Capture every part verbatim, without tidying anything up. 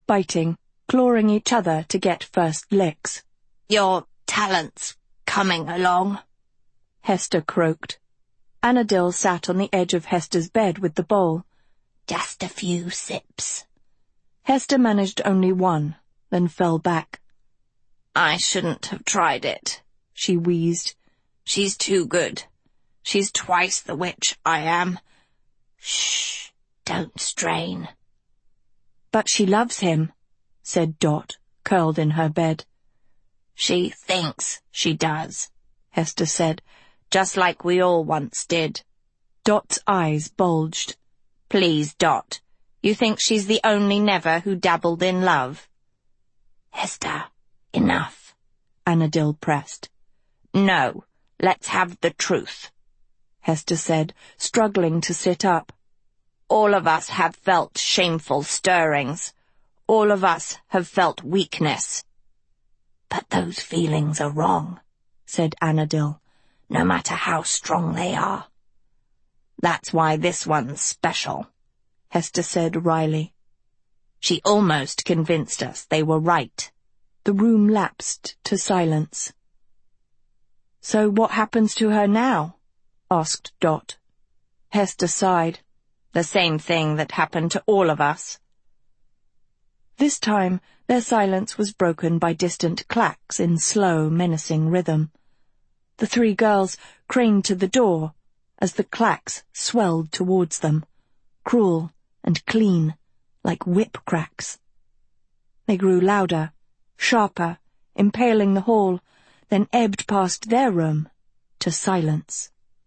biting, clawing each other to get first licks. "Your talent's coming along," Hester croaked. Annadil sat on the edge of Hester's bed with the bowl. "Just a few sips." Hester managed only one, then fell back. "I shouldn't have tried it," she wheezed. "She's too good. She's twice the witch I am. Shh, don't strain." "But she loves him," said Dot, curled in her bed. "She thinks she does," Hester said, "just like we all once did." Dot's eyes bulged. "Please, Dot, you think she's the only Never who dabbled in love?" "Hester, enough," Annadil pressed. "No, let's have the truth," Hester said, struggling to sit up. "All of us have felt shameful stirrings. All of us have felt weakness." "But those feelings are wrong," said Annadil, "no matter how strong they are." "That's why this one's special," Hester said wryly. "She almost convinced us they were right." The room lapsed to silence. "So what happens to her now?" asked Dot. Hester sighed. "The same thing that happened to all of us." This time their silence was broken by distant clacks in slow, menacing rhythm. The three girls craned to the door as the clacks swelled towards them, cruel and clean, like whip cracks. They grew louder, sharper, impaling the hall, then ebbed past their room to silence.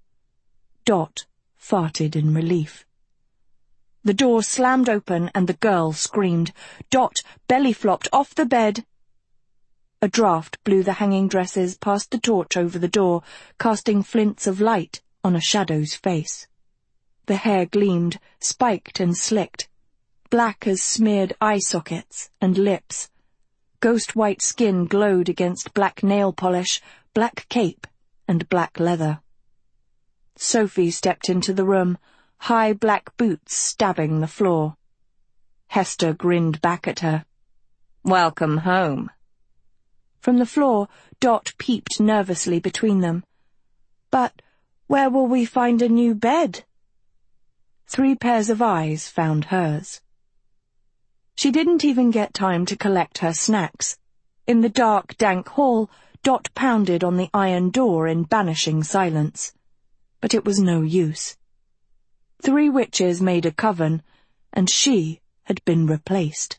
Dot farted in relief. The door slammed open and the girl screamed. Dot belly-flopped off the bed. A draught blew the hanging dresses past the torch over the door, casting flints of light on a shadow's face. The hair gleamed, spiked and slicked, black as smeared eye sockets and lips. Ghost-white skin glowed against black nail polish, black cape, and black leather. Sophie stepped into the room, high black boots stabbing the floor. Hester grinned back at her. "Welcome home." From the floor, Dot peeped nervously between them. "But where will we find a new bed?" Three pairs of eyes found hers. She didn't even get time to collect her snacks. In the dark, dank hall, Dot pounded on the iron door in banishing silence. But it was no use. Three witches made a coven, and she had been replaced.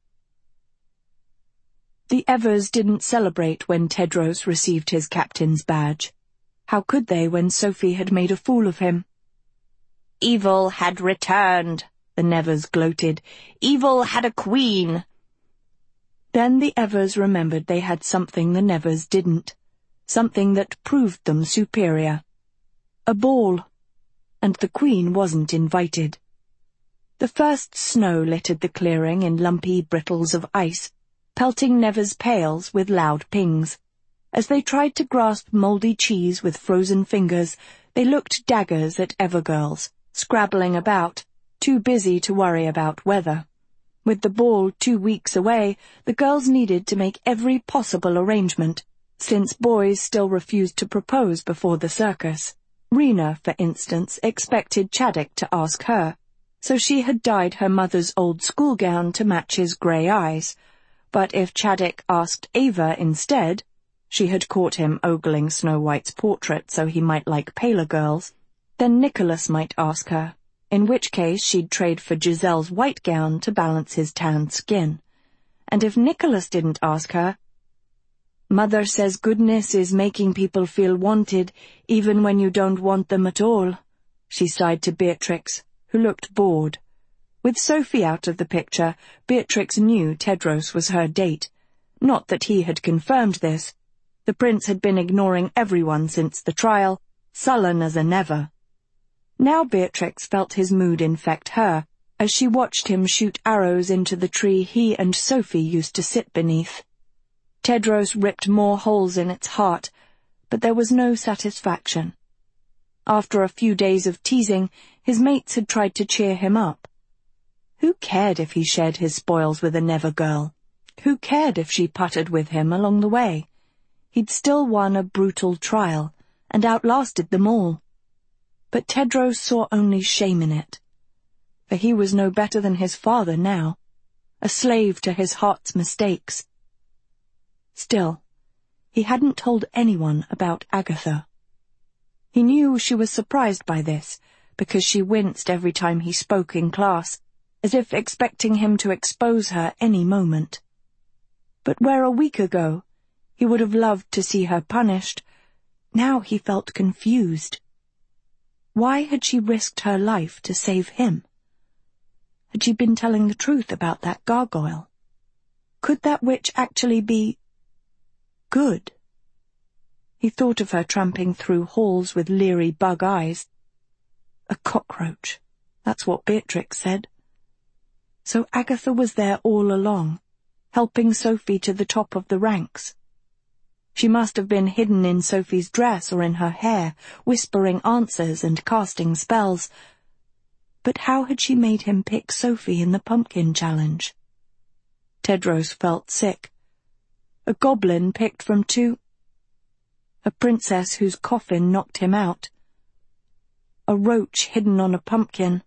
The Evers didn't celebrate when Tedros received his captain's badge. How could they when Sophie had made a fool of him? "Evil had returned," the Nevers gloated. "Evil had a queen." Then the Evers remembered they had something the Nevers didn't, something that proved them superior. A ball. And the Queen wasn't invited. The first snow littered the clearing in lumpy brittles of ice, pelting Never's pails with loud pings. As they tried to grasp mouldy cheese with frozen fingers, they looked daggers at Evergirls, scrabbling about, too busy to worry about weather. With the ball two weeks away, the girls needed to make every possible arrangement, since boys still refused to propose before the circus. Rena, for instance, expected Chaddock to ask her, so she had dyed her mother's old schoolgown to match his grey eyes. But if Chaddock asked Ava instead, she had caught him ogling Snow White's portrait so he might like paler girls, then Nicholas might ask her, in which case she'd trade for Giselle's white gown to balance his tanned skin. And if Nicholas didn't ask her, "Mother says goodness is making people feel wanted, even when you don't want them at all," she sighed to Beatrix, who looked bored. With Sophie out of the picture, Beatrix knew Tedros was her date. Not that he had confirmed this. The prince had been ignoring everyone since the trial, sullen as a Never. Now Beatrix felt his mood infect her, as she watched him shoot arrows into the tree he and Sophie used to sit beneath. Tedros ripped more holes in its heart, but there was no satisfaction. After a few days of teasing, his mates had tried to cheer him up. Who cared if he shared his spoils with a Never girl? Who cared if she puttered with him along the way? He'd still won a brutal trial, and outlasted them all. But Tedros saw only shame in it. For he was no better than his father now, a slave to his heart's mistakes. Still, he hadn't told anyone about Agatha. He knew she was surprised by this, because she winced every time he spoke in class, as if expecting him to expose her any moment. But where a week ago he would have loved to see her punished, now he felt confused. Why had she risked her life to save him? Had she been telling the truth about that gargoyle? Could that witch actually be good? He thought of her tramping through halls with leery bug eyes. A cockroach, that's what Beatrix said. So Agatha was there all along, helping Sophie to the top of the ranks. She must have been hidden in Sophie's dress or in her hair, whispering answers and casting spells. But how had she made him pick Sophie in the pumpkin challenge? Tedros felt sick. A goblin picked from two. A princess whose coffin knocked him out. A roach hidden on a pumpkin.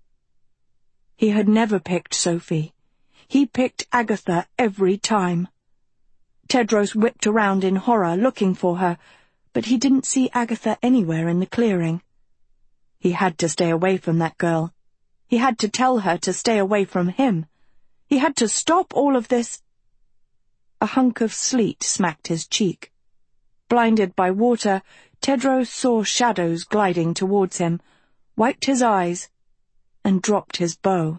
He had never picked Sophie. He picked Agatha every time. Tedros whipped around in horror, looking for her, but he didn't see Agatha anywhere in the clearing. He had to stay away from that girl. He had to tell her to stay away from him. He had to stop all of this. A hunk of sleet smacked his cheek. Blinded by water, Tedros saw shadows gliding towards him, wiped his eyes, and dropped his bow.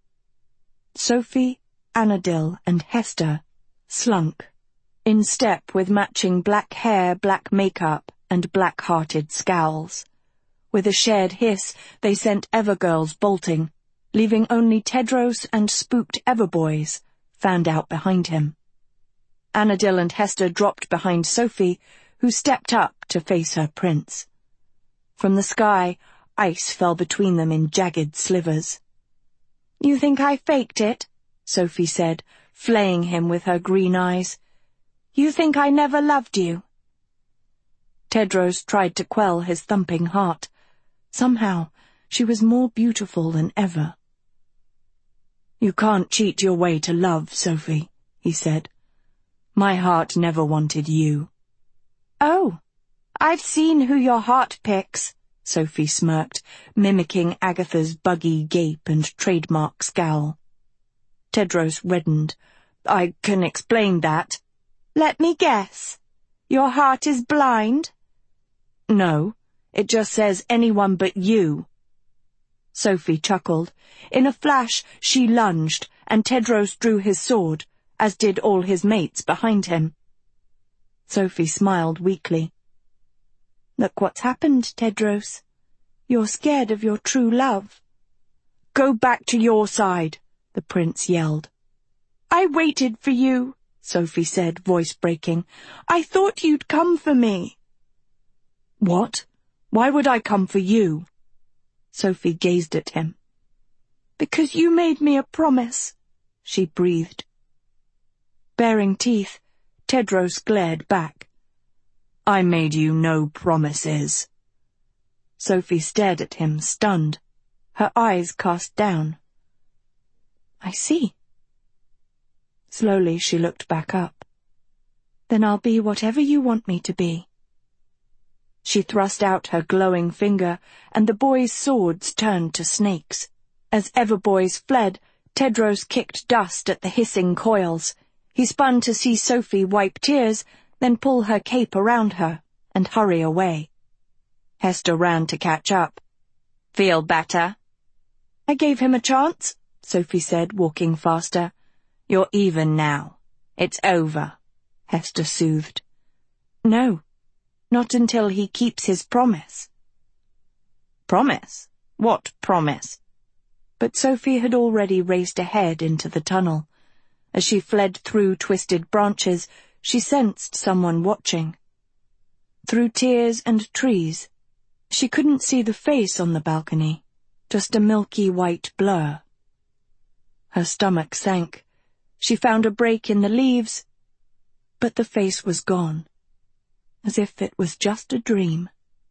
Sophie, Anadil, and Hester slunk, in step with matching black hair, black makeup, and black-hearted scowls. With a shared hiss, they sent Evergirls bolting, leaving only Tedros and spooked Everboys, fanned out behind him. Anadil and Hester dropped behind Sophie, who stepped up to face her prince. From the sky, ice fell between them in jagged slivers. "You think I faked it?" Sophie said, flaying him with her green eyes. "You think I never loved you?" Tedros tried to quell his thumping heart. Somehow, she was more beautiful than ever. "You can't cheat your way to love, Sophie," he said. "My heart never wanted you." "Oh, I've seen who your heart picks," Sophie smirked, mimicking Agatha's buggy gape and trademark scowl. Tedros reddened. "I can explain that." "Let me guess. Your heart is blind?" "No, it just says anyone but you." Sophie chuckled. In a flash, she lunged, and Tedros drew his sword, as did all his mates behind him. Sophie smiled weakly. "Look what's happened, Tedros. You're scared of your true love." "Go back to your side," the prince yelled. "I waited for you," Sophie said, voice breaking. "I thought you'd come for me." "What? Why would I come for you?" Sophie gazed at him. "Because you made me a promise," she breathed. Baring teeth, Tedros glared back. "I made you no promises." Sophie stared at him, stunned, her eyes cast down. "I see." Slowly she looked back up. "Then I'll be whatever you want me to be." She thrust out her glowing finger, and the boys' swords turned to snakes. As Everboys fled, Tedros kicked dust at the hissing coils. He spun to see Sophie wipe tears, then pull her cape around her, and hurry away. Hester ran to catch up. "Feel better?" "I gave him a chance," Sophie said, walking faster. "You're even now. It's over," Hester soothed. "No, not until he keeps his promise." "Promise? What promise?" But Sophie had already raced ahead into the tunnel. As she fled through twisted branches, she sensed someone watching. Through tears and trees, she couldn't see the face on the balcony, just a milky white blur. Her stomach sank. She found a break in the leaves, but the face was gone, as if it was just a dream.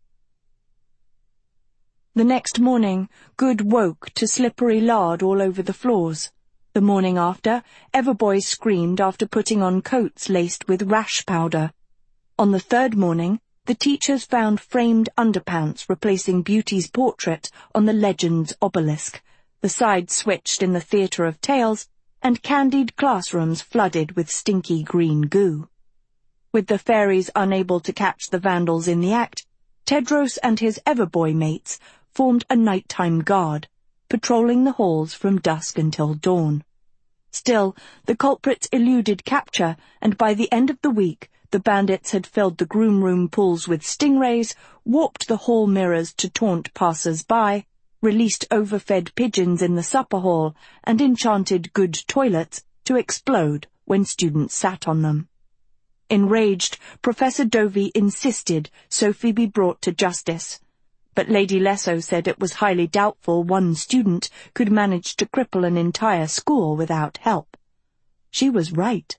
The next morning, Good woke to slippery lard all over the floors. The morning after, Everboy screamed after putting on coats laced with rash powder. On the third morning, the teachers found framed underpants replacing Beauty's portrait on the Legends obelisk, the side switched in the Theatre of Tales, and candied classrooms flooded with stinky green goo. With the fairies unable to catch the vandals in the act, Tedros and his Everboy mates formed a nighttime guard, patrolling the halls from dusk until dawn. Still, the culprits eluded capture, and by the end of the week, the bandits had filled the groom room pools with stingrays, warped the hall mirrors to taunt passers-by, released overfed pigeons in the supper hall, and enchanted Good toilets to explode when students sat on them. Enraged, Professor Dovey insisted Sophie be brought to justice, but Lady Lesso said it was highly doubtful one student could manage to cripple an entire school without help. She was right.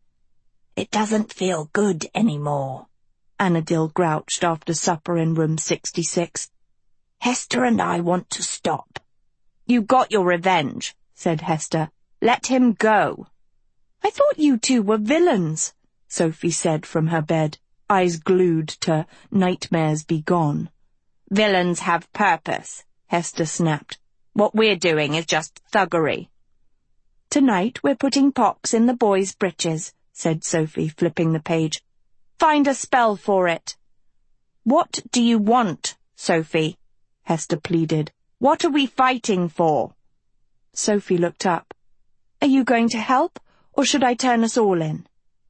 "It doesn't feel good anymore," Annadil grouched after supper in room sixty-six. "Hester and I want to stop." "You got your revenge," said Hester. "Let him go." "I thought you two were villains," Sophie said from her bed, eyes glued to Nightmares Be Gone. "Villains have purpose," Hester snapped. "What we're doing is just thuggery." "Tonight we're putting pox in the boys' breeches," said Sophie, flipping the page. "Find a spell for it." "What do you want, Sophie?" Hester pleaded. "What are we fighting for?" Sophie looked up. "Are you going to help, or should I turn us all in?"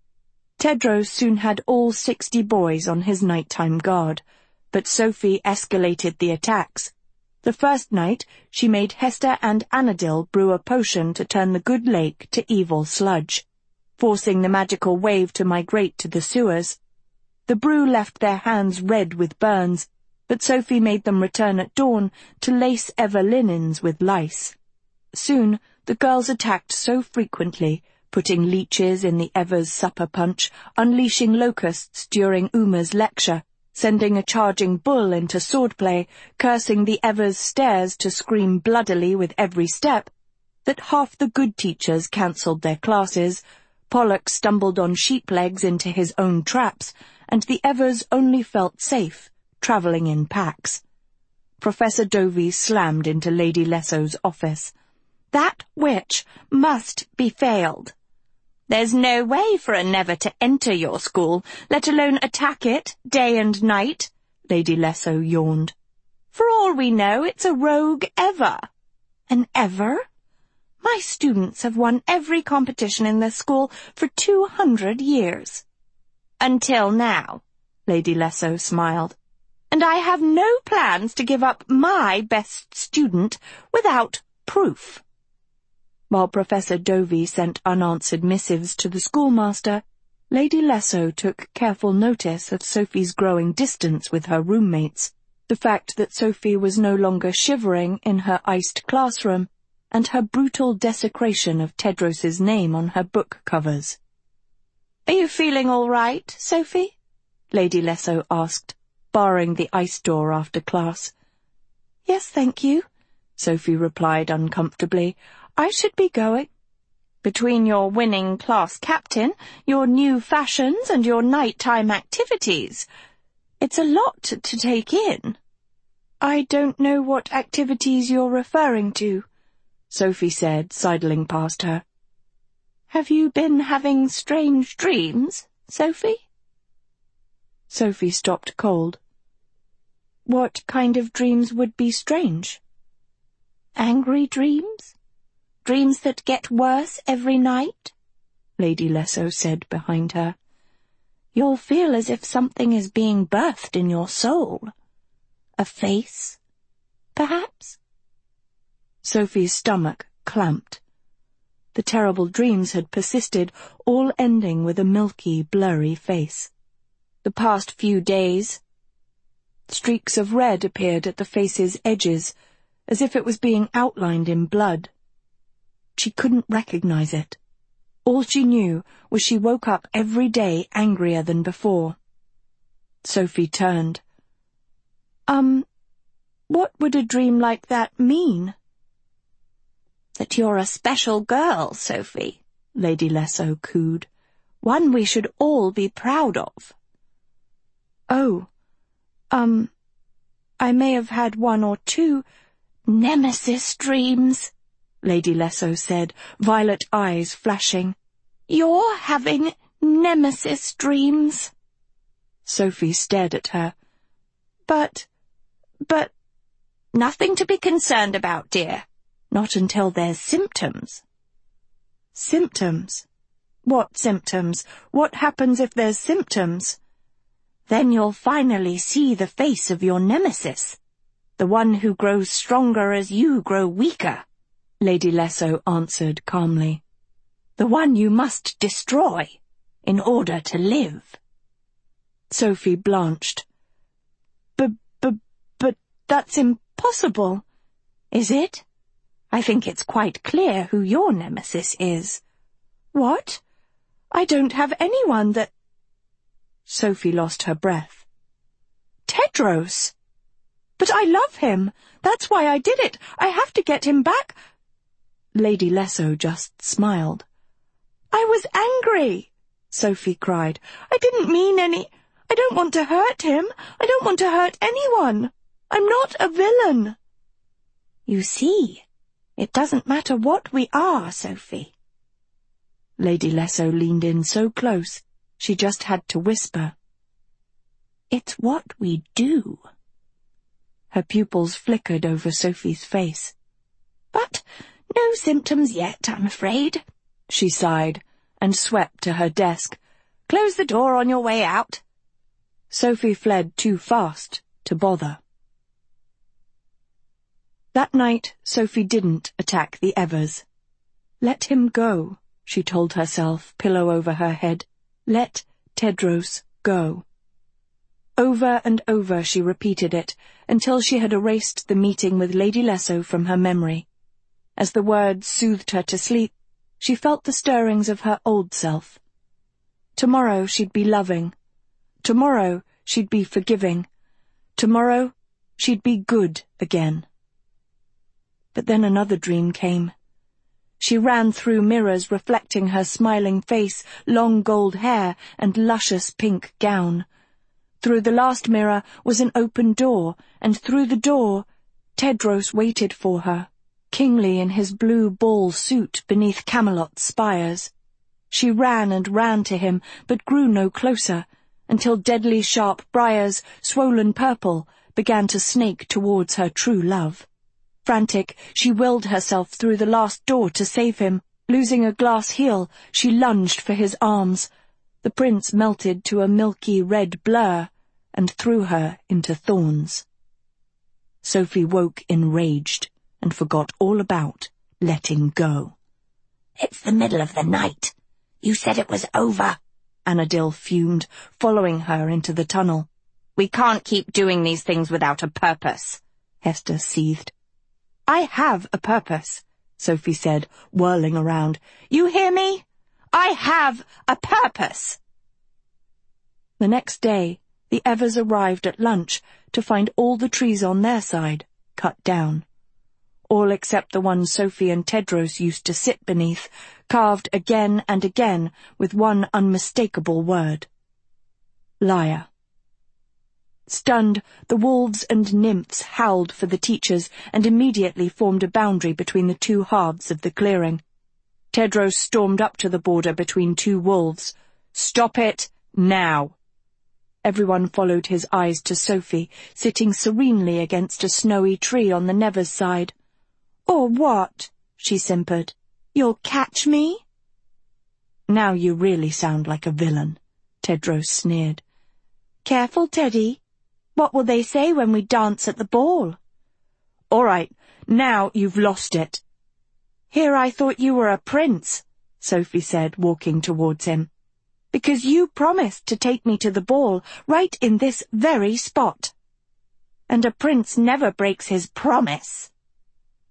Tedros soon had all sixty boys on his nighttime guard, but Sophie escalated the attacks. The first night, she made Hester and Annadil brew a potion to turn the good lake to evil sludge, forcing the magical wave to migrate to the sewers. The brew left their hands red with burns, but Sophie made them return at dawn to lace Ever linens with lice. Soon, the girls attacked so frequently, putting leeches in the Ever's supper punch, unleashing locusts during Uma's lecture, sending a charging bull into swordplay, cursing the Ever's stairs to scream bloodily with every step, that half the good teachers cancelled their classes, Pollock stumbled on sheep legs into his own traps, and the Evers only felt safe, travelling in packs. Professor Dovey slammed into Lady Lesso's office. "That witch must be failed." "There's no way for a Never to enter your school, let alone attack it day and night," Lady Lesso yawned. "For all we know, it's a rogue Ever." "An Ever? My students have won every competition in this school for two hundred years." "Until now," Lady Lesso smiled. "And I have no plans to give up my best student without proof." While Professor Dovey sent unanswered missives to the schoolmaster, Lady Lesso took careful notice of Sophie's growing distance with her roommates, the fact that Sophie was no longer shivering in her iced classroom, and her brutal desecration of Tedros's name on her book covers. "Are you feeling all right, Sophie?" Lady Lesso asked, barring the ice door after class. "Yes, thank you," Sophie replied uncomfortably. "I should be going." "Between your winning class captain, your new fashions, and your nighttime activities, it's a lot to take in." "I don't know what activities you're referring to," Sophie said, sidling past her. "Have you been having strange dreams, Sophie?" Sophie stopped cold. "What kind of dreams would be strange?" "Angry dreams? Dreams that get worse every night?" Lady Lesso said behind her. "You'll feel as if something is being birthed in your soul. A face, perhaps?" Sophie's stomach clamped. The terrible dreams had persisted, all ending with a milky, blurry face. The past few days, streaks of red appeared at the face's edges, as if it was being outlined in blood. she couldn't recognize it. All she knew was she woke up every day angrier than before. Sophie turned. Um, what would a dream like that mean? That you're a special girl, Sophie, Lady Lesso cooed. One we should all be proud of. Oh, um, I may have had one or two nemesis dreams, Lady Lesso said, violet eyes flashing. You're having nemesis dreams. Sophie stared at her. But, but... Nothing to be concerned about, dear. Not until there's symptoms. Symptoms? What symptoms? What happens if there's symptoms? Then you'll finally see the face of your nemesis, the one who grows stronger as you grow weaker, Lady Lesso answered calmly. The one you must destroy in order to live. Sophie blanched. But, but, but that's impossible. Is it? I think it's quite clear who your nemesis is. What? I don't have anyone that... Sophie lost her breath. Tedros! But I love him. That's why I did it. I have to get him back. Lady Lesso just smiled. I was angry, Sophie cried. I didn't mean any... I don't want to hurt him. I don't want to hurt anyone. I'm not a villain. You see, it doesn't matter what we are, Sophie. Lady Lesso leaned in so close, she just had to whisper. It's what we do. Her pupils flickered over Sophie's face. But no symptoms yet, I'm afraid, she sighed, and swept to her desk. Close the door on your way out. Sophie fled too fast to bother. That night, Sophie didn't attack the Evers. Let him go, she told herself, pillow over her head. Let Tedros go. Over and over she repeated it, until she had erased the meeting with Lady Lesso from her memory. As the words soothed her to sleep, she felt the stirrings of her old self. Tomorrow she'd be loving. Tomorrow she'd be forgiving. Tomorrow she'd be good again. But then another dream came. She ran through mirrors reflecting her smiling face, long gold hair, and luscious pink gown. Through the last mirror was an open door, and through the door Tedros waited for her, kingly in his blue ball suit beneath Camelot's spires. She ran and ran to him, but grew no closer, until deadly sharp briars, swollen purple, began to snake towards her true love. Frantic, she willed herself through the last door to save him. Losing a glass heel, she lunged for his arms. The prince melted to a milky red blur and threw her into thorns. Sophie woke enraged and forgot all about letting go. It's the middle of the night. You said it was over, Annadil fumed, following her into the tunnel. We can't keep doing these things without a purpose, Hester seethed. I have a purpose, Sophie said, whirling around. You hear me? I have a purpose. The next day, the Evers arrived at lunch to find all the trees on their side cut down. All except the one Sophie and Tedros used to sit beneath, carved again and again with one unmistakable word. Liar. Stunned, the wolves and nymphs howled for the teachers and immediately formed a boundary between the two halves of the clearing. Tedros stormed up to the border between two wolves. Stop it, now! Everyone followed his eyes to Sophie, sitting serenely against a snowy tree on the Nevers side. Or what? She simpered. You'll catch me? Now you really sound like a villain, Tedros sneered. Careful, Teddy. What will they say when we dance at the ball? All right, now you've lost it. Here I thought you were a prince, Sophie said, walking towards him. Because you promised to take me to the ball right in this very spot. And a prince never breaks his promise.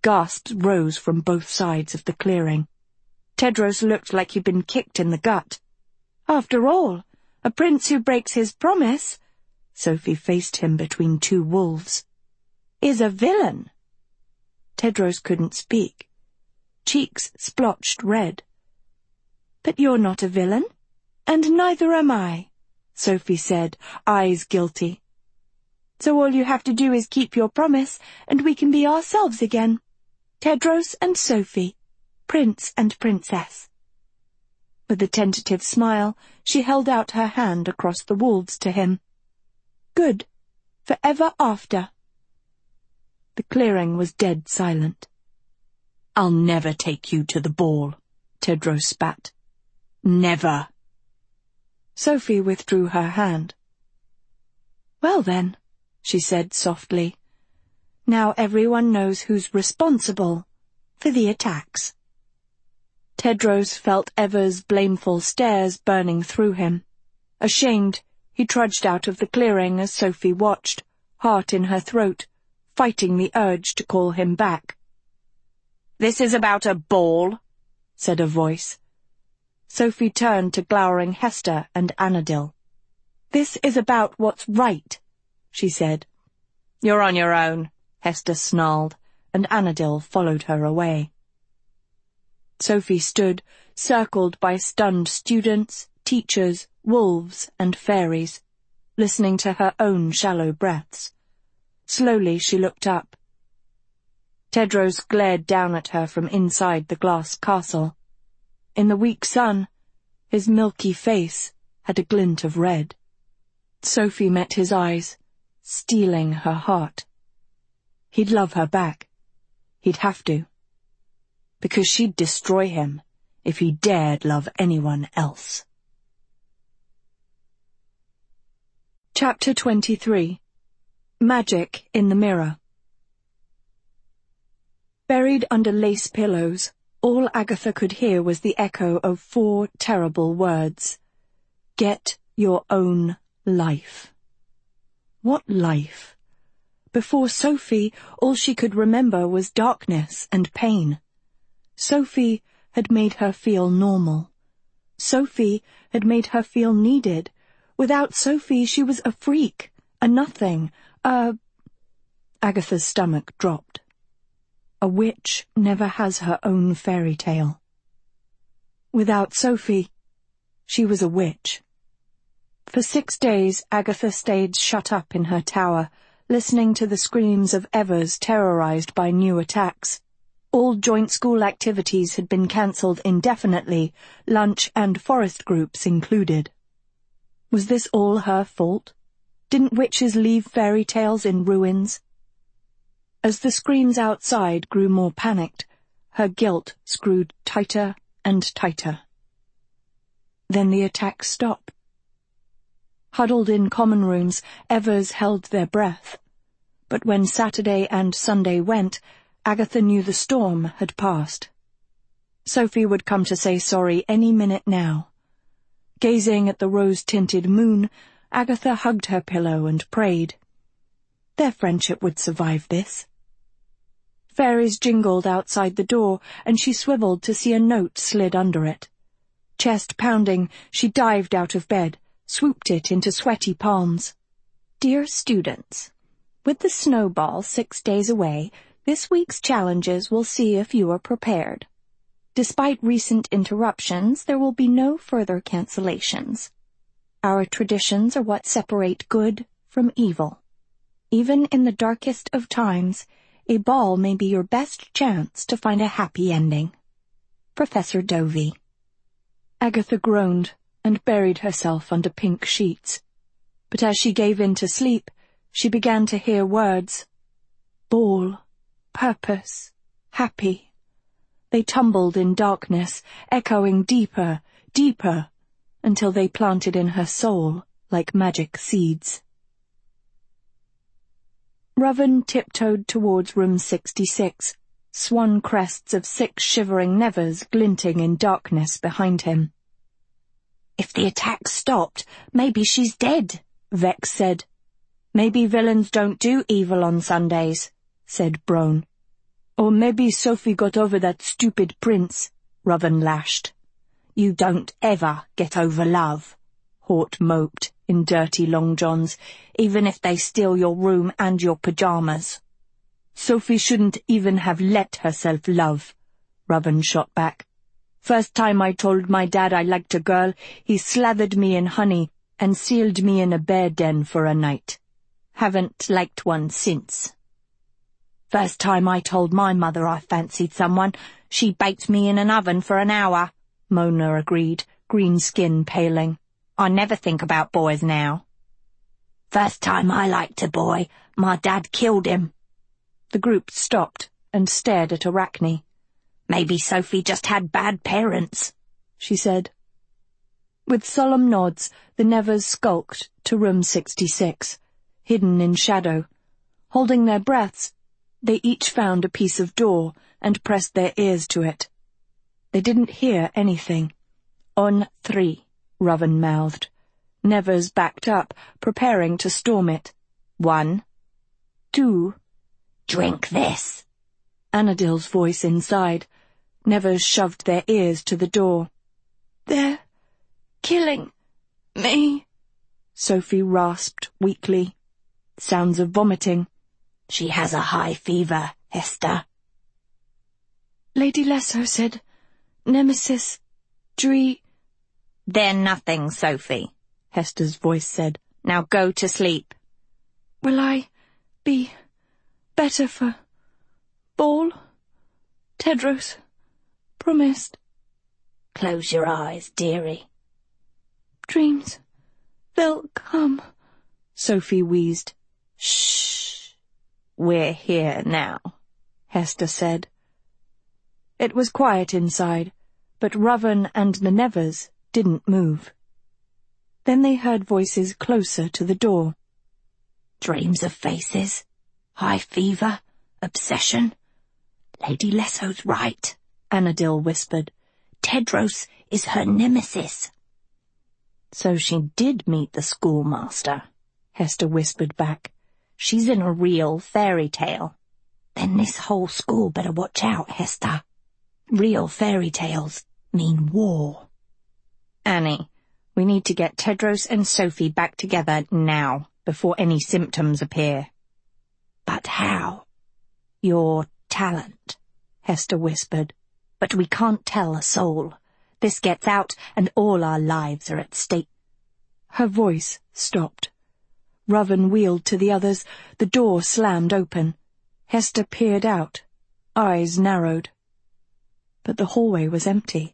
Gasps rose from both sides of the clearing. Tedros looked like he'd been kicked in the gut. "After all, a prince who breaks his promise," Sophie faced him between two wolves, "is a villain." Tedros couldn't speak. Cheeks splotched red. "But you're not a villain, and neither am I," Sophie said, eyes guilty. "So all you have to do is keep your promise, and we can be ourselves again. Tedros and Sophie, Prince and Princess." With a tentative smile, she held out her hand across the wolves to him. "Good. Forever after." The clearing was dead silent. "I'll never take you to the ball," Tedros spat. "Never." Sophie withdrew her hand. "Well then," she said softly, "now everyone knows who's responsible for the attacks." Tedros felt Ever's blameful stares burning through him. Ashamed, he trudged out of the clearing as Sophie watched, heart in her throat, fighting the urge to call him back. "This is about a ball," said a voice. Sophie turned to glowering Hester and Anadil. "This is about what's right," she said. "You're on your own," Hester snarled, and Anadil followed her away. Sophie stood, circled by stunned students, teachers, wolves, and fairies, listening to her own shallow breaths. Slowly she looked up. Tedros glared down at her from inside the glass castle. In the weak sun, his milky face had a glint of red. Sophie met his eyes, stealing her heart. He'd love her back. He'd have to. Because she'd destroy him if he dared love anyone else. Chapter twenty-three. Magic in the Mirror. Buried under lace pillows, all Agatha could hear was the echo of four terrible words. Get your own life. What life? Before Sophie, all she could remember was darkness and pain. Sophie had made her feel normal. Sophie had made her feel needed. Without Sophie, she was a freak, a nothing, a... Agatha's stomach dropped. A witch never has her own fairy tale. Without Sophie, she was a witch. For six days, Agatha stayed shut up in her tower, listening to the screams of Evers terrorized by new attacks. All joint school activities had been cancelled indefinitely, lunch and forest groups included. Was this all her fault? Didn't witches leave fairy tales in ruins? As the screams outside grew more panicked, her guilt screwed tighter and tighter. Then the attacks stopped. Huddled in common rooms, Evers held their breath. But when Saturday and Sunday went, Agatha knew the storm had passed. Sophie would come to say sorry any minute now. Gazing at the rose-tinted moon, Agatha hugged her pillow and prayed. Their friendship would survive this. Fairies jingled outside the door, and she swiveled to see a note slid under it. Chest pounding, she dived out of bed, swooped it into sweaty palms. Dear students, with the snowball six days away, this week's challenges will see if you are prepared. Despite recent interruptions, there will be no further cancellations. Our traditions are what separate good from evil. Even in the darkest of times, a ball may be your best chance to find a happy ending. Professor Dovey. Agatha groaned and buried herself under pink sheets. But as she gave in to sleep, she began to hear words. Ball, purpose, happy. They tumbled in darkness, echoing deeper, deeper, until they planted in her soul like magic seeds. Rovan tiptoed towards room sixty-six, swan crests of six shivering nevers glinting in darkness behind him. If the attack stopped, maybe she's dead, Vex said. Maybe villains don't do evil on Sundays, said Brone. Or maybe Sophie got over that stupid prince, Ruven lashed. You don't ever get over love, Hort moped in dirty long johns, even if they steal your room and your pyjamas. Sophie shouldn't even have let herself love, Ruven shot back. First time I told my dad I liked a girl, he slathered me in honey and sealed me in a bear den for a night. Haven't liked one since. First time I told my mother I fancied someone, she baked me in an oven for an hour, Mona agreed, green skin paling. I never think about boys now. First time I liked a boy, my dad killed him. The group stopped and stared at Arachne. Maybe Sophie just had bad parents, she said. With solemn nods, the Nevers skulked to room sixty-six, hidden in shadow. Holding their breaths, they each found a piece of door and pressed their ears to it. They didn't hear anything. On three, Ruven mouthed. Nevers backed up, preparing to storm it. One. Two. Drink this. Anadil's voice inside. Nevers shoved their ears to the door. They're killing me, Sophie rasped weakly. Sounds of vomiting. She has a high fever, Hester. Lady Lesso said, Nemesis, Dree... They're nothing, Sophie, Hester's voice said. Now go to sleep. Will I be better for ball? Tedros promised. Close your eyes, dearie. Dreams, they'll come, Sophie wheezed. Shh. We're here now, Hester said. It was quiet inside, but Ruven and the Nevers didn't move. Then they heard voices closer to the door. Dreams of faces, high fever, obsession. Lady Lesso's right, Anadil whispered. Tedros is her nemesis. So she did meet the schoolmaster, Hester whispered back. She's in a real fairy tale. Then this whole school better watch out, Hester. Real fairy tales mean war. Annie, we need to get Tedros and Sophie back together now, before any symptoms appear. But how? Your talent, Hester whispered. But we can't tell a soul. This gets out, and all our lives are at stake. Her voice stopped. Ruven wheeled to the others. The door slammed open. Hester peered out, eyes narrowed. But the hallway was empty.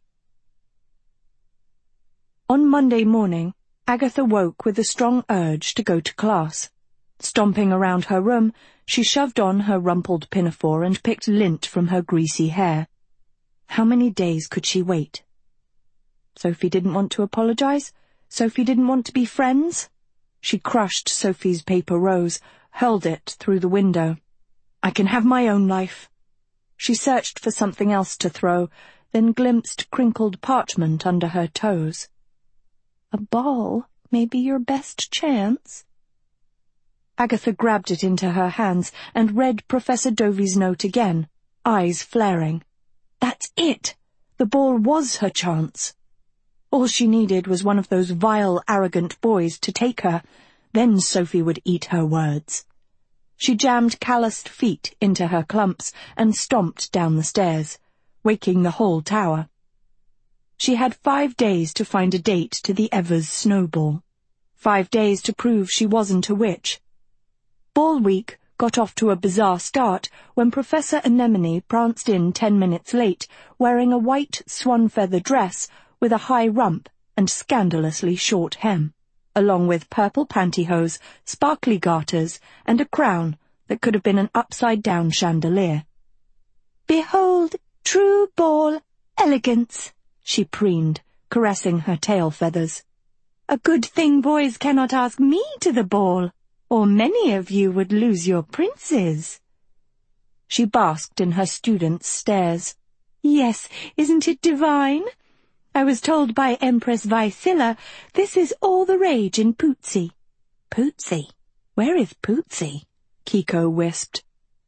On Monday morning, Agatha woke with a strong urge to go to class. Stomping around her room, she shoved on her rumpled pinafore and picked lint from her greasy hair. How many days could she wait? Sophie didn't want to apologize. Sophie didn't want to be friends. She crushed Sophie's paper rose, hurled it through the window. I can have my own life. She searched for something else to throw, then glimpsed crinkled parchment under her toes. A ball may be your best chance. Agatha grabbed it into her hands and read Professor Dovey's note again, eyes flaring. That's it! The ball was her chance. All she needed was one of those vile, arrogant boys to take her. Then Sophie would eat her words. She jammed calloused feet into her clumps and stomped down the stairs, waking the whole tower. She had five days to find a date to the Evers snowball. Five days to prove she wasn't a witch. Ball week got off to a bizarre start when Professor Anemone pranced in ten minutes late, wearing a white swan-feather dress with a high rump and scandalously short hem, along with purple pantyhose, sparkly garters, and a crown that could have been an upside-down chandelier. "Behold, true ball elegance," she preened, caressing her tail feathers. "A good thing boys cannot ask me to the ball, or many of you would lose your princes." She basked in her students' stares. "Yes, isn't it divine? I was told by Empress Vaisilla this is all the rage in Pootsie." "Pootsie? Where is Pootsie?" Kiko wisped.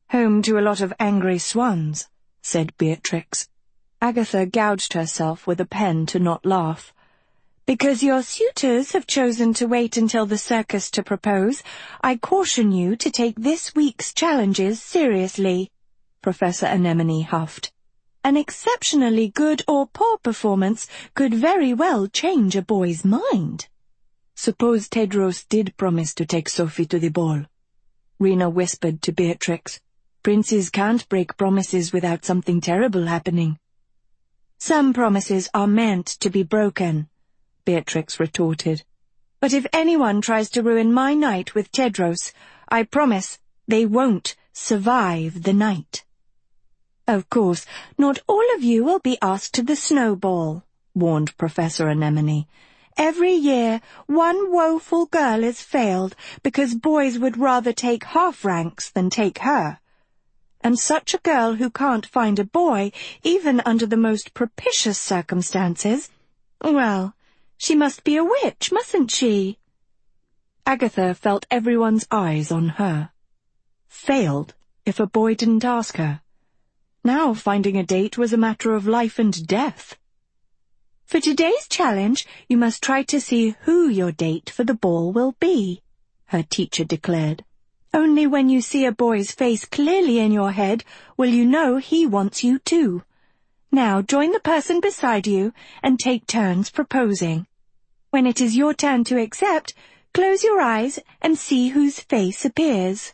Home to a lot of angry swans, said Beatrix. Agatha gouged herself with a pen to not laugh. Because your suitors have chosen to wait until the circus to propose, I caution you to take this week's challenges seriously, Professor Anemone huffed. An exceptionally good or poor performance could very well change a boy's mind. Suppose Tedros did promise to take Sophie to the ball, Rena whispered to Beatrix. Princes can't break promises without something terrible happening. Some promises are meant to be broken, Beatrix retorted. But if anyone tries to ruin my night with Tedros, I promise they won't survive the night. Of course, not all of you will be asked to the snowball, warned Professor Anemone. Every year, one woeful girl is failed because boys would rather take half ranks than take her. And such a girl who can't find a boy, even under the most propitious circumstances, well, she must be a witch, mustn't she? Agatha felt everyone's eyes on her. Failed if a boy didn't ask her. Now finding a date was a matter of life and death. For today's challenge, you must try to see who your date for the ball will be, her teacher declared. Only when you see a boy's face clearly in your head will you know he wants you too. Now join the person beside you and take turns proposing. When it is your turn to accept, close your eyes and see whose face appears.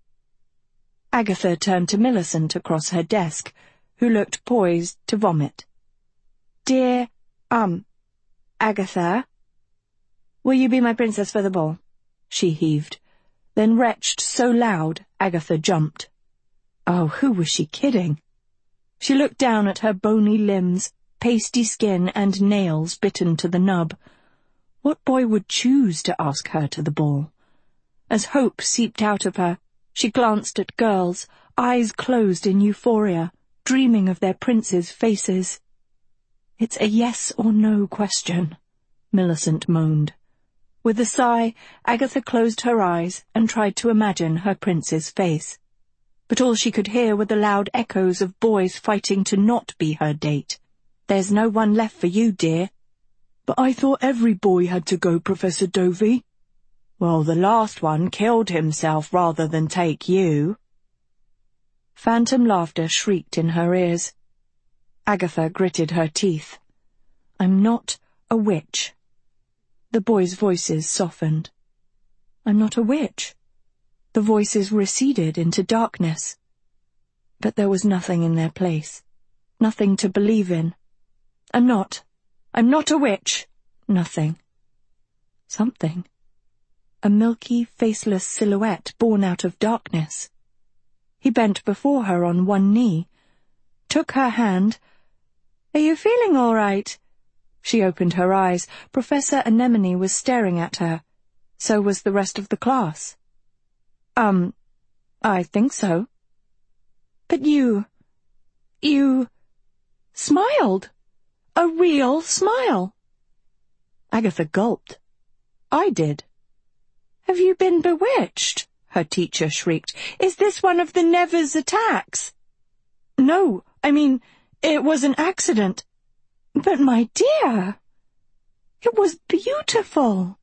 Agatha turned to Millicent across her desk, who looked poised to vomit. Dear, um, Agatha, will you be my princess for the ball? She heaved, then retched so loud Agatha jumped. Oh, who was she kidding? She looked down at her bony limbs, pasty skin and nails bitten to the nub. What boy would choose to ask her to the ball? As hope seeped out of her, she glanced at girls, eyes closed in euphoria, dreaming of their princes' faces. It's a yes or no question, Millicent moaned. With a sigh, Agatha closed her eyes and tried to imagine her prince's face. But all she could hear were the loud echoes of boys fighting to not be her date. There's no one left for you, dear. But I thought every boy had to go, Professor Dovey. Well, the last one killed himself rather than take you. Phantom laughter shrieked in her ears. Agatha gritted her teeth. I'm not a witch. The boys' voices softened. I'm not a witch. The voices receded into darkness. But there was nothing in their place. Nothing to believe in. I'm not. I'm not a witch. Nothing. Something. A milky, faceless silhouette born out of darkness. He bent before her on one knee, took her hand. Are you feeling all right? She opened her eyes. Professor Anemone was staring at her. So was the rest of the class. Um, I think so. But you... you... smiled. A real smile. Agatha gulped. I did. Have you been bewitched? Her teacher shrieked. Is this one of the Nevers attacks? No, I mean, it was an accident. But my dear, it was beautiful.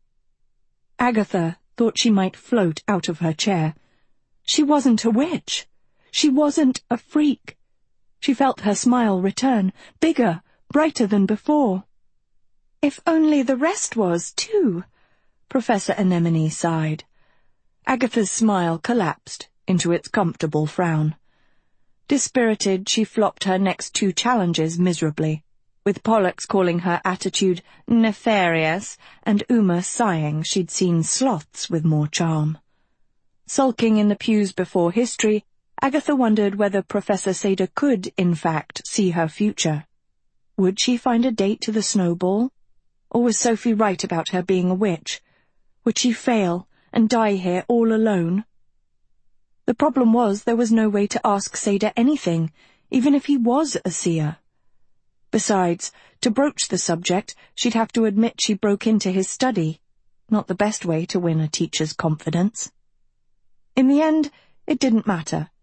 Agatha thought she might float out of her chair. She wasn't a witch. She wasn't a freak. She felt her smile return, bigger, brighter than before. If only the rest was, too, Professor Anemone sighed. Agatha's smile collapsed into its comfortable frown. Dispirited, she flopped her next two challenges miserably, with Pollux calling her attitude nefarious and Uma sighing she'd seen sloths with more charm. Sulking in the pews before history, Agatha wondered whether Professor Seda could, in fact, see her future. Would she find a date to the snowball? Or was Sophie right about her being a witch? Would she fail and die here all alone? The problem was there was no way to ask Seda anything, even if he was a seer. Besides, to broach the subject, she'd have to admit she broke into his study, not the best way to win a teacher's confidence. In the end, it didn't matter.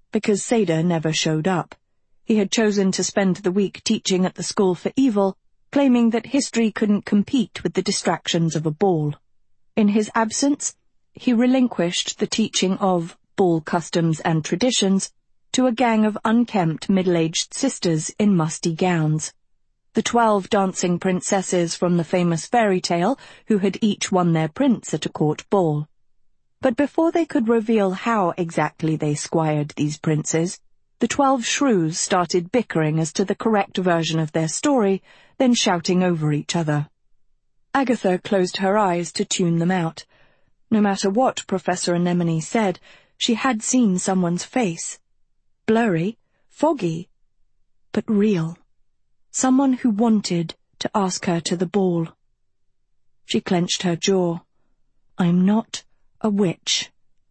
because Seda never showed up. He had chosen to spend the week teaching at the School for Evil, claiming that history couldn't compete with the distractions of a ball. In his absence, he relinquished the teaching of ball customs and traditions to a gang of unkempt middle-aged sisters in musty gowns. The twelve dancing princesses from the famous fairy tale who had each won their prince at a court ball. But before they could reveal how exactly they squired these princes, the twelve shrews started bickering as to the correct version of their story, then shouting over each other. Agatha closed her eyes to tune them out. No matter what Professor Anemone said, she had seen someone's face. Blurry, foggy, but real. Someone who wanted to ask her to the ball. She clenched her jaw. I'm not a witch.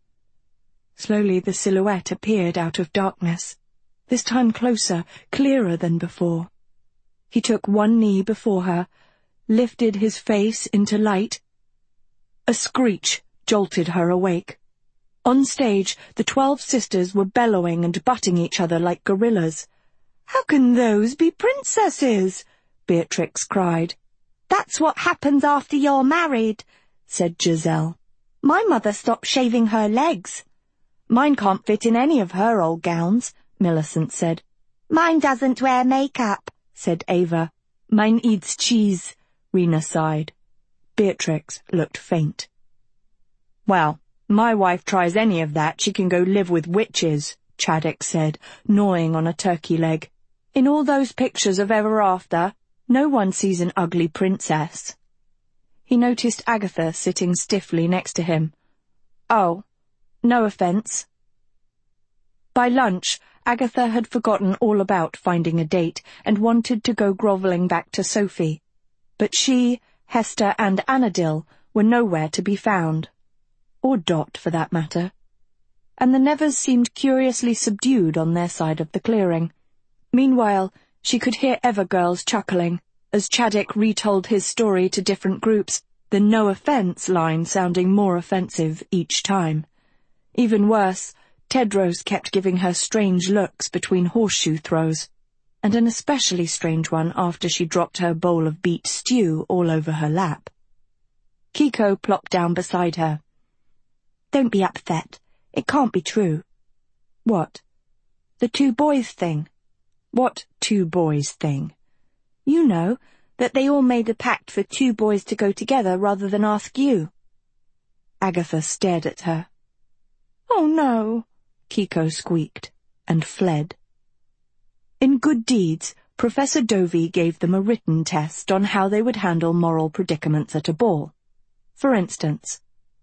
Slowly the silhouette appeared out of darkness, this time closer, clearer than before. He took one knee before her, lifted his face into light. A screech jolted her awake. On stage, the twelve sisters were bellowing and butting each other like gorillas. "How can those be princesses?" Beatrix cried. "That's what happens after you're married," said Giselle. "My mother stopped shaving her legs." "Mine can't fit in any of her old gowns," Millicent said. "Mine doesn't wear makeup," said Ava. "Mine eats cheese," Rena sighed. Beatrix looked faint. "Well, my wife tries any of that, she can go live with witches," Chaddock said, gnawing on a turkey leg. "In all those pictures of Ever After, no one sees an ugly princess." He noticed Agatha sitting stiffly next to him. "Oh, no offense." By lunch, Agatha had forgotten all about finding a date and wanted to go grovelling back to Sophie. But she, Hester, and Annadil were nowhere to be found. Or Dot, for that matter. And the Nevers seemed curiously subdued on their side of the clearing. Meanwhile, she could hear Evergirls chuckling, as Chaddock retold his story to different groups, the no offence line sounding more offensive each time. Even worse, Tedros kept giving her strange looks between horseshoe throws, and an especially strange one after she dropped her bowl of beet stew all over her lap. Kiko plopped down beside her. "Don't be upset. It can't be true." "What?" "The two boys thing." "What two boys thing?" "You know, that they all made a pact for two boys to go together rather than ask you." Agatha stared at her. "Oh no," Kiko squeaked, and fled. In Good Deeds, Professor Dovey gave them a written test on how they would handle moral predicaments at a ball. For instance,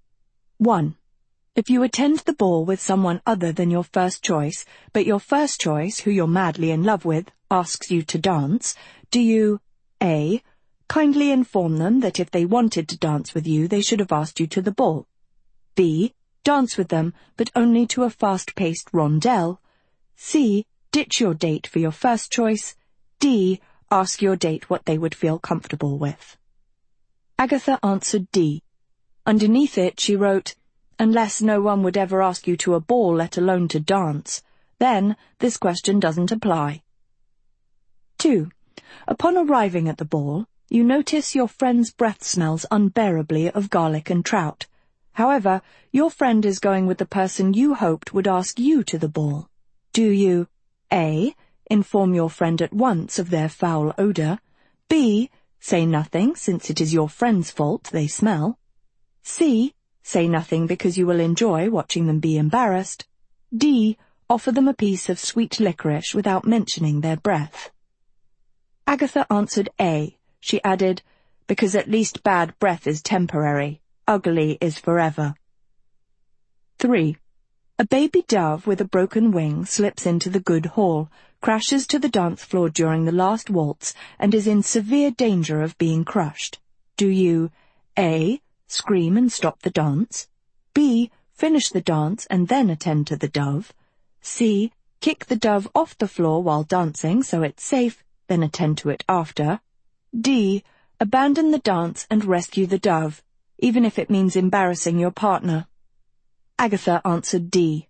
one. If you attend the ball with someone other than your first choice, but your first choice, who you're madly in love with, asks you to dance, do you A. Kindly inform them that if they wanted to dance with you, they should have asked you to the ball? B. Dance with them, but only to a fast-paced rondel? C. Ditch your date for your first choice? D. Ask your date what they would feel comfortable with? Agatha answered D. Underneath it she wrote, "Unless no one would ever ask you to a ball, let alone to dance. Then this question doesn't apply." two. Upon arriving at the ball, you notice your friend's breath smells unbearably of garlic and trout. However, your friend is going with the person you hoped would ask you to the ball. Do you A. Inform your friend at once of their foul odour? B. Say nothing, since it is your friend's fault they smell? C. Say nothing because you will enjoy watching them be embarrassed? D. Offer them a piece of sweet licorice without mentioning their breath? Agatha answered A. She added, "Because at least bad breath is temporary. Ugly is forever." three. A baby dove with a broken wing slips into the good hall, crashes to the dance floor during the last waltz, and is in severe danger of being crushed. Do you A. Scream and stop the dance? B. Finish the dance and then attend to the dove? C. Kick the dove off the floor while dancing so it's safe, then attend to it after? D. Abandon the dance and rescue the dove, even if it means embarrassing your partner? Agatha answered D.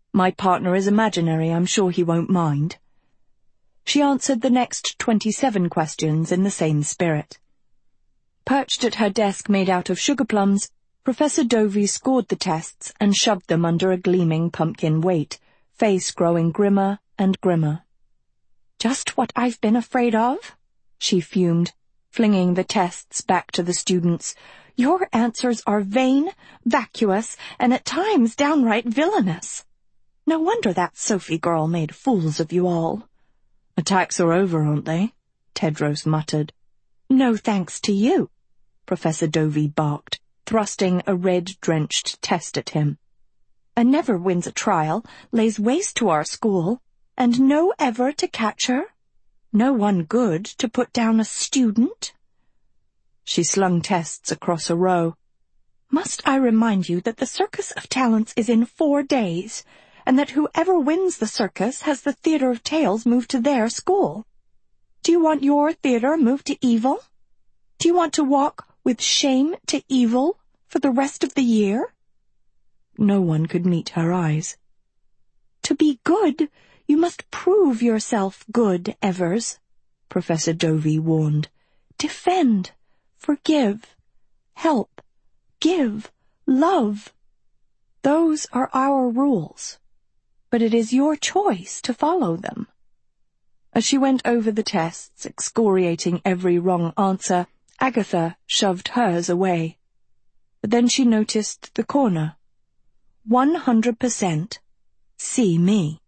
My partner is imaginary, I'm sure he won't mind. She answered the next twenty-seven questions in the same spirit. Perched at her desk made out of sugar plums, Professor Dovey scored the tests and shoved them under a gleaming pumpkin weight, face growing grimmer and grimmer. "Just what I've been afraid of," she fumed, flinging the tests back to the students. "Your answers are vain, vacuous, and at times downright villainous. No wonder that Sophie girl made fools of you all." "Attacks are over, aren't they?" Tedros muttered. "No thanks to you," Professor Dovey barked, thrusting a red-drenched test at him. "A never wins a trial, lays waste to our school, and no ever to catch her? No one good to put down a student?" She slung tests across a row. "Must I remind you that the Circus of Talents is in four days, and that whoever wins the circus has the Theater of Tales moved to their school? Do you want your theater moved to evil? Do you want to walk with shame to evil for the rest of the year?" No one could meet her eyes. "To be good, you must prove yourself good, Evers," Professor Dovey warned. "Defend, forgive, help, give, love. Those are our rules, but it is your choice to follow them." As she went over the tests, excoriating every wrong answer, Agatha shoved hers away. But then she noticed the corner. One hundred percent. See me.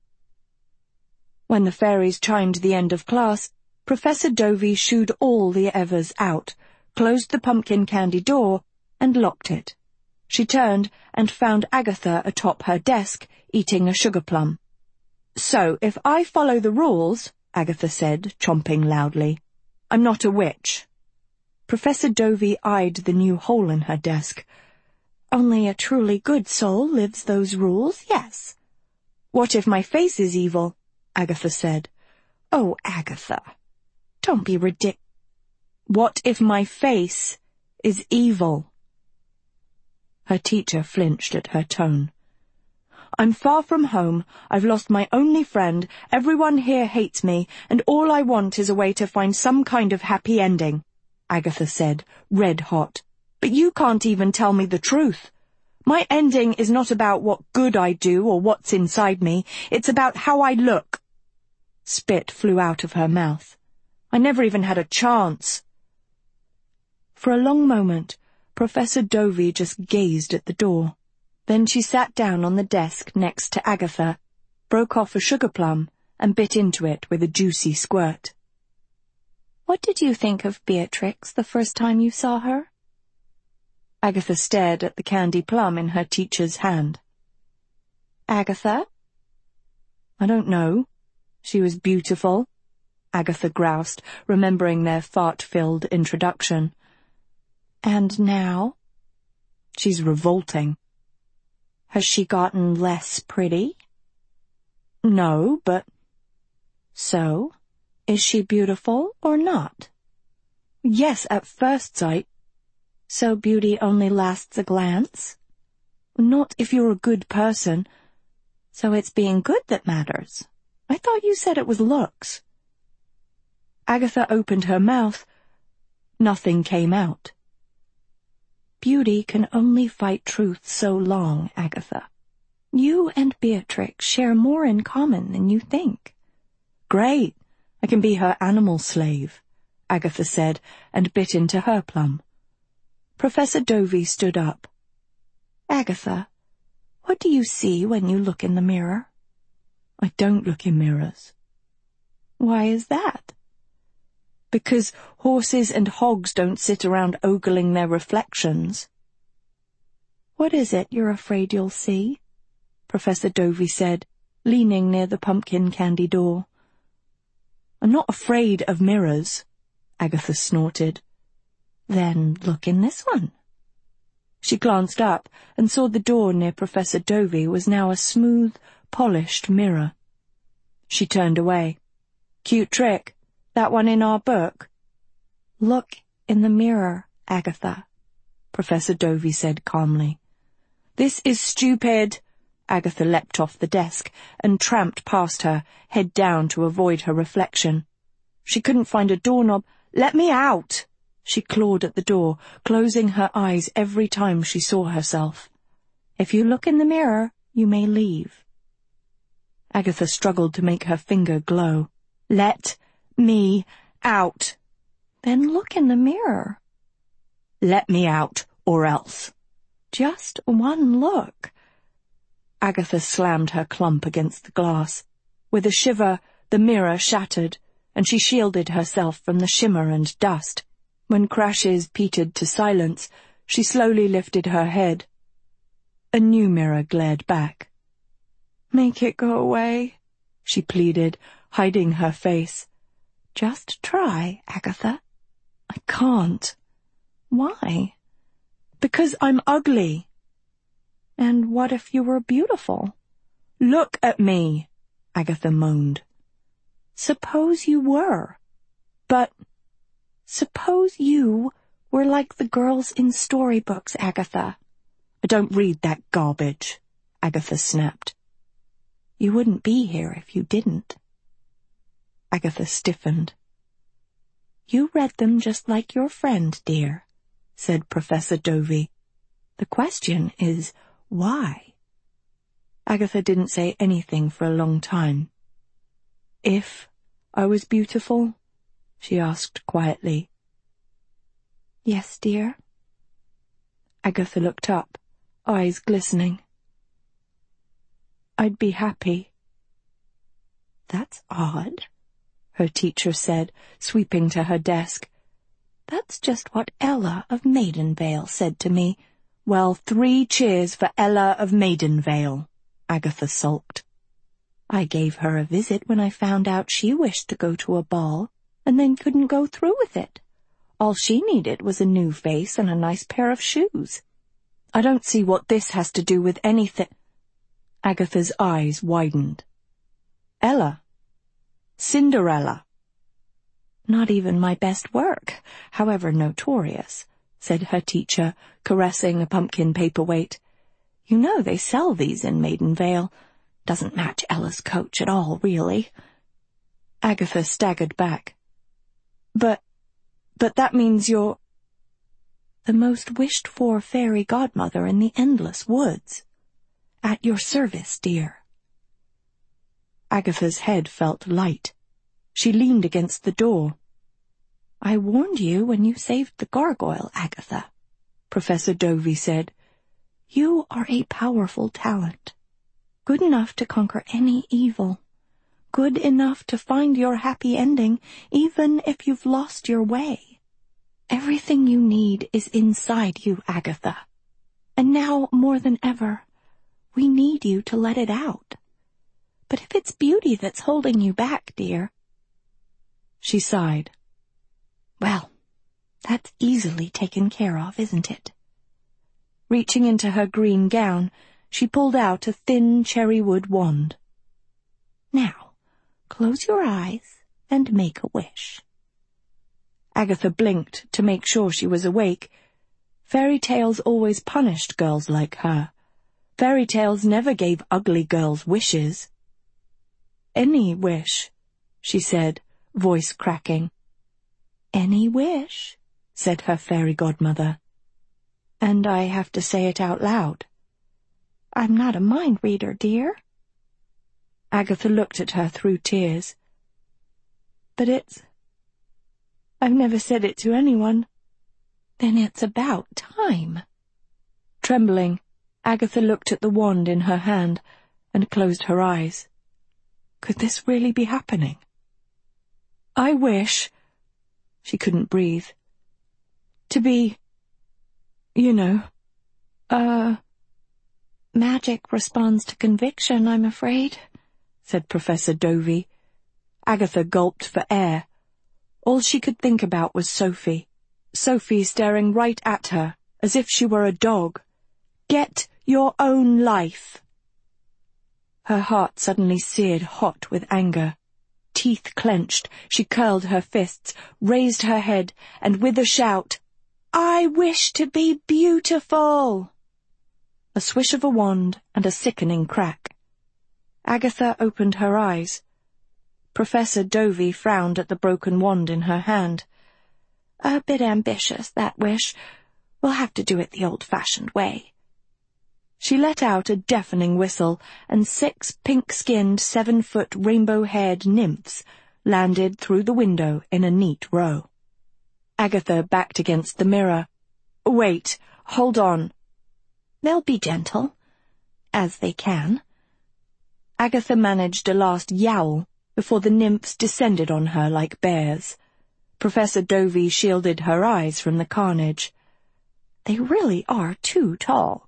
When the fairies chimed the end of class, Professor Dovey shooed all the Evers out, closed the pumpkin candy door, and locked it. She turned and found Agatha atop her desk, eating a sugar plum. "So, if I follow the rules," Agatha said, chomping loudly, "I'm not a witch." Professor Dovey eyed the new hole in her desk. "Only a truly good soul lives those rules, yes." "What if my face is evil?" Agatha said. "Oh, Agatha, don't be ridic—" "What if my face is evil?" Her teacher flinched at her tone. "I'm far from home, I've lost my only friend, everyone here hates me, and all I want is a way to find some kind of happy ending," Agatha said, red-hot. "But you can't even tell me the truth. My ending is not about what good I do or what's inside me, it's about how I look." Spit flew out of her mouth. "I never even had a chance." For a long moment, Professor Dovey just gazed at the door. Then she sat down on the desk next to Agatha, broke off a sugar plum, and bit into it with a juicy squirt. "What did you think of Beatrix the first time you saw her?" Agatha stared at the candy plum in her teacher's hand. "Agatha?" "I don't know. She was beautiful," Agatha groused, remembering their fart-filled introduction. "And now?" "She's revolting." "Has she gotten less pretty?" "No, but—" "So, is she beautiful or not?" "Yes, at first sight." "So beauty only lasts a glance?" "Not if you're a good person." "So it's being good that matters? I thought you said it was looks." Agatha opened her mouth. Nothing came out. "Beauty can only fight truth so long, Agatha. You and Beatrix share more in common than you think." "Great, I can be her animal slave," Agatha said, and bit into her plum. Professor Dovey stood up. "Agatha, what do you see when you look in the mirror?" "I don't look in mirrors." "Why is that?" "Because horses and hogs don't sit around ogling their reflections." "What is it you're afraid you'll see?" Professor Dovey said, leaning near the pumpkin candy door. "I'm not afraid of mirrors," Agatha snorted. "Then look in this one." She glanced up and saw the door near Professor Dovey was now a smooth, polished mirror. She turned away. "Cute trick. That one in our book?" "Look in the mirror, Agatha," Professor Dovey said calmly. "This is stupid," Agatha leapt off the desk and tramped past her, head down to avoid her reflection. She couldn't find a doorknob. "Let me out!" She clawed at the door, closing her eyes every time she saw herself. "If you look in the mirror, you may leave." Agatha struggled to make her finger glow. "Let me out." "Then look in the mirror." "Let me out, or else." "Just one look." Agatha slammed her clump against the glass. With a shiver, the mirror shattered, and she shielded herself from the shimmer and dust. When crashes petered to silence, she slowly lifted her head. A new mirror glared back. "Make it go away," she pleaded, hiding her face. "Just try, Agatha." "I can't." "Why?" "Because I'm ugly." "And what if you were beautiful?" "Look at me," Agatha moaned. "Suppose you were." "But—" "Suppose you were like the girls in storybooks, Agatha." "I don't read that garbage," Agatha snapped. "You wouldn't be here if you didn't." Agatha stiffened. "You read them just like your friend, dear," said Professor Dovey. "The question is, why?" Agatha didn't say anything for a long time. "If I was beautiful?" she asked quietly. "Yes, dear." Agatha looked up, eyes glistening. "I'd be happy." "That's odd," her teacher said, sweeping to her desk. "That's just what Ella of Maidenvale said to me." "Well, three cheers for Ella of Maidenvale," Agatha sulked. "I gave her a visit when I found out she wished to go to a ball, and then couldn't go through with it. All she needed was a new face and a nice pair of shoes." "I don't see what this has to do with anything." Agatha's eyes widened. "Ella. Cinderella." "Not even my best work, however notorious," said her teacher, caressing a pumpkin paperweight. "You know they sell these in Maidenvale. Doesn't match Ella's coach at all, really." Agatha staggered back. But, but that means you're the most wished-for fairy godmother in the endless woods. At your service, dear." Agatha's head felt light. She leaned against the door. "I warned you when you saved the gargoyle, Agatha," Professor Dovey said. "You are a powerful talent, good enough to conquer any evil, good enough to find your happy ending even if you've lost your way. Everything you need is inside you, Agatha, and now more than ever, we need you to let it out. But if it's beauty that's holding you back, dear—" She sighed. "Well, that's easily taken care of, isn't it?" Reaching into her green gown, she pulled out a thin cherry-wood wand. "Now, close your eyes and make a wish." Agatha blinked to make sure she was awake. Fairy tales always punished girls like her. Fairy tales never gave ugly girls wishes. "Any wish," she said, voice cracking. "Any wish," said her fairy godmother. "And I have to say it out loud." "I'm not a mind reader, dear." Agatha looked at her through tears. "But it's... I've never said it to anyone." "Then it's about time." Trembling, Agatha looked at the wand in her hand and closed her eyes. Could this really be happening? "I wish," she couldn't breathe, "to be, you know, uh... "Magic responds to conviction, I'm afraid," said Professor Dovey. Agatha gulped for air. All she could think about was Sophie. Sophie staring right at her, as if she were a dog. "Get your own life." Her heart suddenly seared hot with anger. Teeth clenched, she curled her fists, raised her head, and with a shout, "I wish to be beautiful!" A a swish of a wand, and a sickening crack. Agatha opened her eyes. Professor Dovey frowned at the broken wand in her hand. "A bit ambitious, that wish. We'll have to do it the old-fashioned way." She let out a deafening whistle, and six pink-skinned, seven-foot, rainbow-haired nymphs landed through the window in a neat row. Agatha backed against the mirror. "Wait, hold on." "They'll be gentle, as they can." Agatha managed a last yowl before the nymphs descended on her like bears. Professor Dovey shielded her eyes from the carnage. "They really are too tall."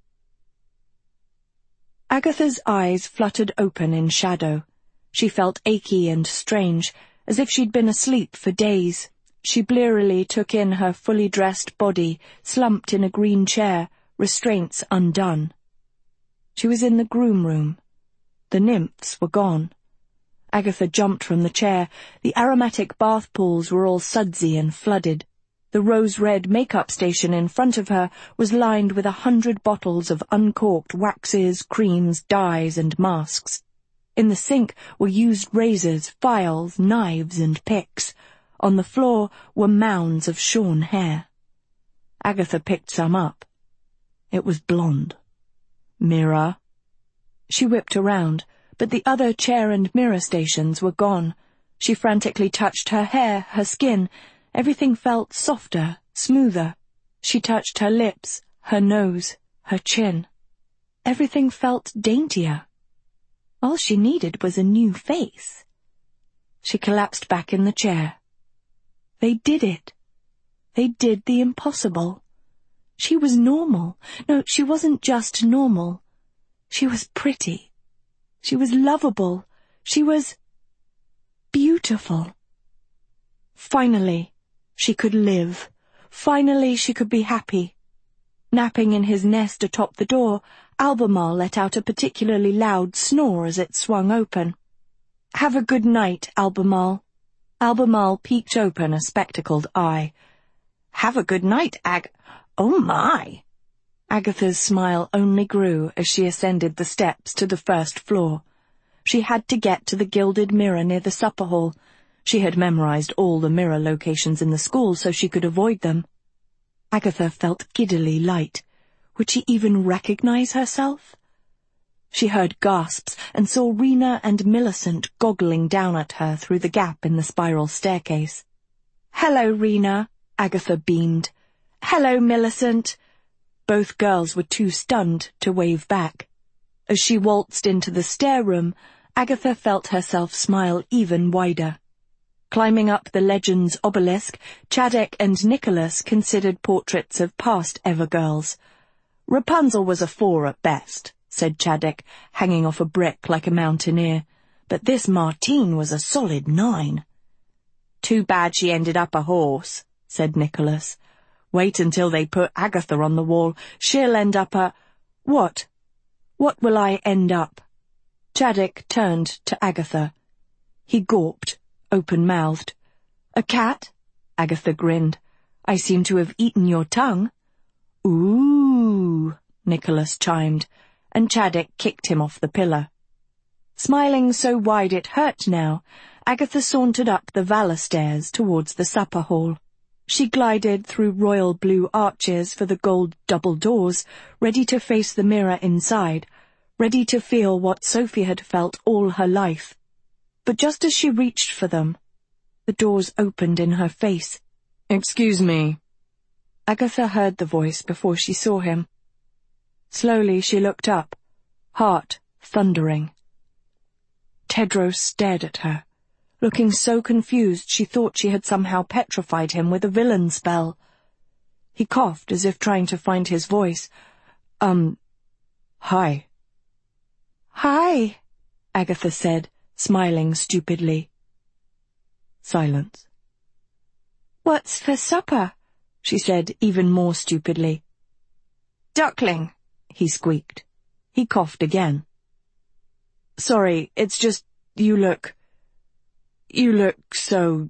Agatha's eyes fluttered open in shadow. She felt achy and strange, as if she'd been asleep for days. She blearily took in her fully dressed body, slumped in a green chair, restraints undone. She was in the groom room. The nymphs were gone. Agatha jumped from the chair. The aromatic bath pools were all sudsy and flooded. The rose-red makeup station in front of her was lined with a hundred bottles of uncorked waxes, creams, dyes, and masks. In the sink were used razors, files, knives, and picks. On the floor were mounds of shorn hair. Agatha picked some up. It was blonde. Mirror. She whipped around, but the other chair and mirror stations were gone. She frantically touched her hair, her skin. Everything felt softer, smoother. She touched her lips, her nose, her chin. Everything felt daintier. All she needed was a new face. She collapsed back in the chair. They did it. They did the impossible. She was normal. No, she wasn't just normal. She was pretty. She was lovable. She was beautiful. Finally, she could live. Finally, she could be happy. Napping in his nest atop the door, Albemarle let out a particularly loud snore as it swung open. "Have a good night, Albemarle." Albemarle peeked open a spectacled eye. "Have a good night, Ag... Oh, my!" Agatha's smile only grew as she ascended the steps to the first floor. She had to get to the gilded mirror near the supper hall. She had memorized all the mirror locations in the school so she could avoid them. Agatha felt giddily light. Would she even recognize herself? She heard gasps and saw Rena and Millicent goggling down at her through the gap in the spiral staircase. "Hello, Rena," Agatha beamed. "Hello, Millicent." Both girls were too stunned to wave back. As she waltzed into the stair room, Agatha felt herself smile even wider. Climbing up the Legends obelisk, Chadek and Nicholas considered portraits of past Evergirls. "Rapunzel was a four at best," said Chadek, hanging off a brick like a mountaineer, "but this Martine was a solid nine." "Too bad she ended up a horse," said Nicholas. "Wait until they put Agatha on the wall. She'll end up a—" "What? What will I end up?" Chadek turned to Agatha. He gawped, open-mouthed. "A cat?" Agatha grinned. "I seem to have eaten your tongue." "Ooh," Nicholas chimed, and Chadek kicked him off the pillar. Smiling so wide it hurt now, Agatha sauntered up the Valor stairs towards the supper hall. She glided through royal blue arches for the gold double doors, ready to face the mirror inside, ready to feel what Sophie had felt all her life. But just as she reached for them, the doors opened in her face. "Excuse me." Agatha heard the voice before she saw him. Slowly she looked up, heart thundering. Tedros stared at her, looking so confused she thought she had somehow petrified him with a villain spell. He coughed as if trying to find his voice. Um, hi. "Hi," Agatha said, smiling stupidly. Silence. "What's for supper?" she said even more stupidly. "Duckling," he squeaked. He coughed again. "Sorry, it's just, you look... you look so..."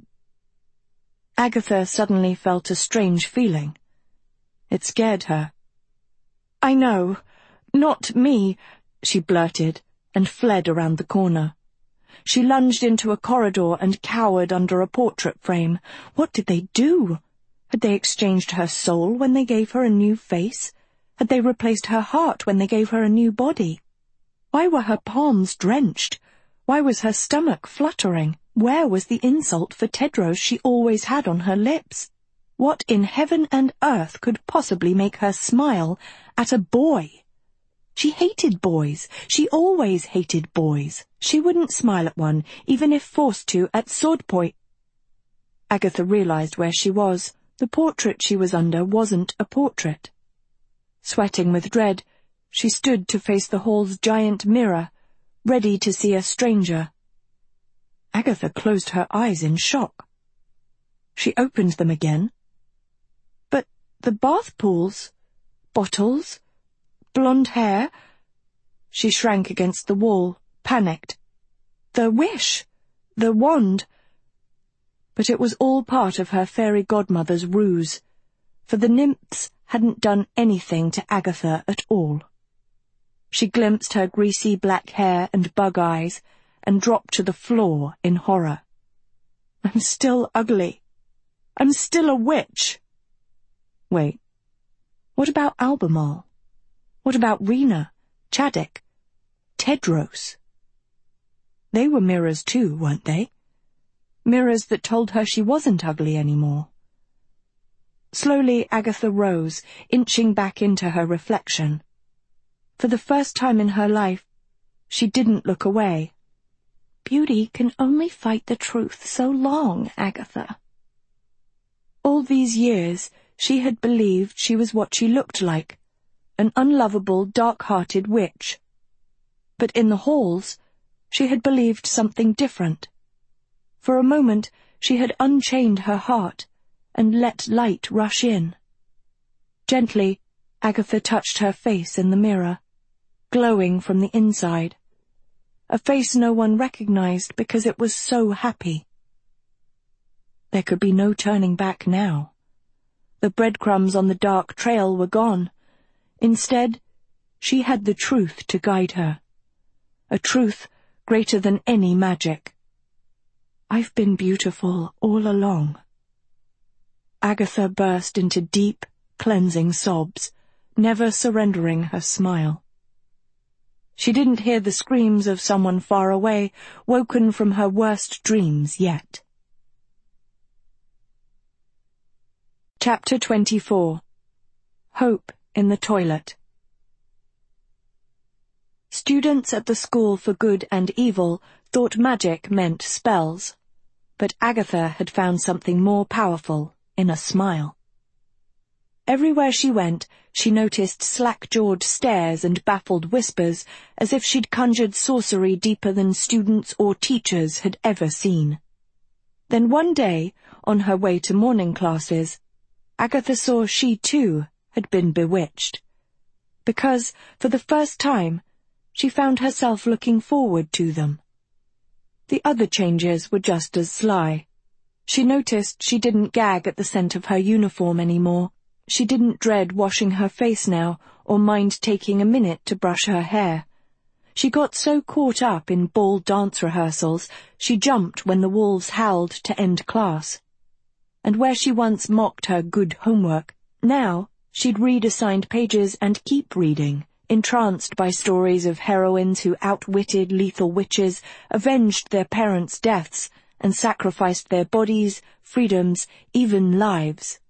Agatha suddenly felt a strange feeling. It scared her. "I know. "Not me," she blurted, and fled around the corner. She lunged into a corridor and cowered under a portrait frame. What did they do? Had they exchanged her soul when they gave her a new face? Had they replaced her heart when they gave her a new body? Why were her palms drenched? Why was her stomach fluttering? Where was the insult for Tedros she always had on her lips? What in heaven and earth could possibly make her smile at a boy? She hated boys. She always hated boys. She wouldn't smile at one, even if forced to, at sword point. Agatha realized where she was. The portrait she was under wasn't a portrait. Sweating with dread, she stood to face the hall's giant mirror, ready to see a stranger. Agatha closed her eyes in shock. She opened them again. But the bath pools, bottles, blonde hair... She shrank against the wall, panicked. The wish! The wand! But it was all part of her fairy godmother's ruse, for the nymphs hadn't done anything to Agatha at all. She glimpsed her greasy black hair and bug eyes, and dropped to the floor in horror. I'm still ugly. I'm still a witch. Wait, what about Albemarle? What about Rena, Chaddock, Tedros? They were mirrors too, weren't they? Mirrors that told her she wasn't ugly anymore. Slowly Agatha rose, inching back into her reflection. For the first time in her life, she didn't look away. Beauty can only fight the truth so long, Agatha. All these years, she had believed she was what she looked like, an unlovable, dark-hearted witch. But in the halls, she had believed something different. For a moment, she had unchained her heart and let light rush in. Gently, Agatha touched her face in the mirror, glowing from the inside. A face no one recognized because it was so happy. There could be no turning back now. The breadcrumbs on the dark trail were gone. Instead, she had the truth to guide her. A truth greater than any magic. I've been beautiful all along. Agatha burst into deep, cleansing sobs, never surrendering her smile. She didn't hear the screams of someone far away, woken from her worst dreams yet. Chapter twenty-four. Hope in the Toilet. Students at the School for Good and Evil thought magic meant spells, but Agatha had found something more powerful in a smile. Everywhere she went, she noticed slack-jawed stares and baffled whispers, as if she'd conjured sorcery deeper than students or teachers had ever seen. Then one day, on her way to morning classes, Agatha saw she too had been bewitched. Because, for the first time, she found herself looking forward to them. The other changes were just as sly. She noticed she didn't gag at the scent of her uniform anymore. She didn't dread washing her face now, or mind taking a minute to brush her hair. She got so caught up in ball dance rehearsals, she jumped when the wolves howled to end class. And where she once mocked her good homework, now she'd read assigned pages and keep reading, entranced by stories of heroines who outwitted lethal witches, avenged their parents' deaths, and sacrificed their bodies, freedoms, even lives.